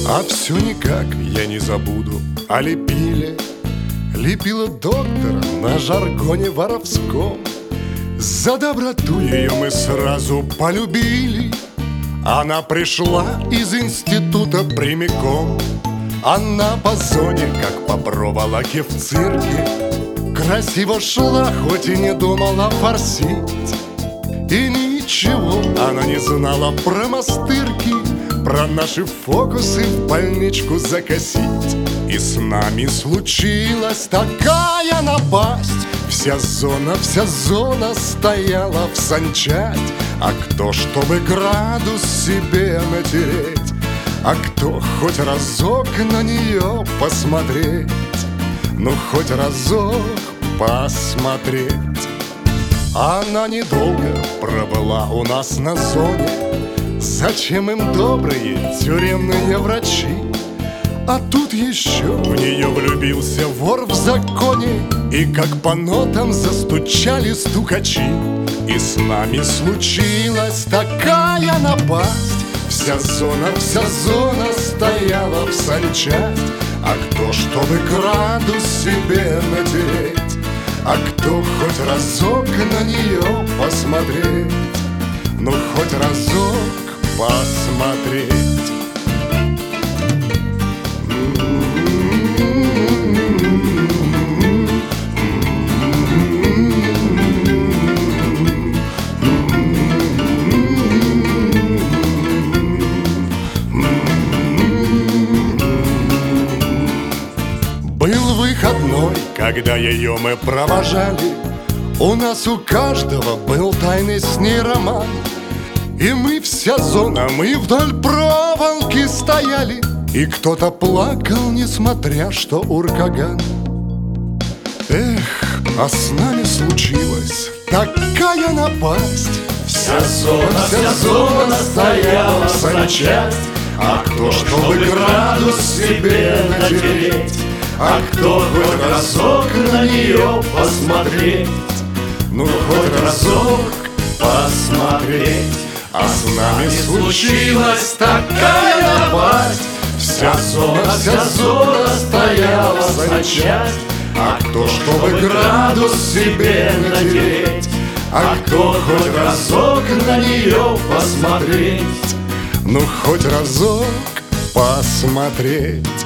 А все никак я не забуду о Лепиле. Лепила доктора на жаргоне воровском. За доброту ее мы сразу полюбили. Она пришла из института прямиком. Она по зоне, как по проволоке в цирке, красиво шла, хоть и не думала форсить. И ничего она не знала про мастырки, про наши фокусы в больничку закосить. И с нами случилась такая напасть. Вся зона стояла в санчасть. А кто, чтобы градус себе натереть, а кто хоть разок на нее посмотреть, ну хоть разок посмотреть. Она недолго пробыла у нас на зоне. Зачем им добрые тюремные врачи? А тут еще в нее влюбился вор в законе. И как по нотам застучали стукачи. И с нами случилась такая напасть. Вся зона стояла в санчасть. А кто, чтобы градус себе натереть, а кто хоть разок на нее посмотреть, ну хоть разок посмотреть. Был выходной, когда ее мы провожали. У нас у каждого был тайный с ней роман. И мы вся зона, мы вдоль проволоки стояли. И кто-то плакал, несмотря что уркаган. Эх, а с нами случилась такая напасть. Вся зона стояла в санчасть. А кто, чтобы градус себе натереть, а кто хоть разок на нее посмотреть, ну хоть разок посмотреть. А с нами случилась такая напасть. Вся зона стояла в санчасть. А кто, чтобы градус себе натереть, а кто хоть разок на нее посмотреть, ну хоть разок посмотреть.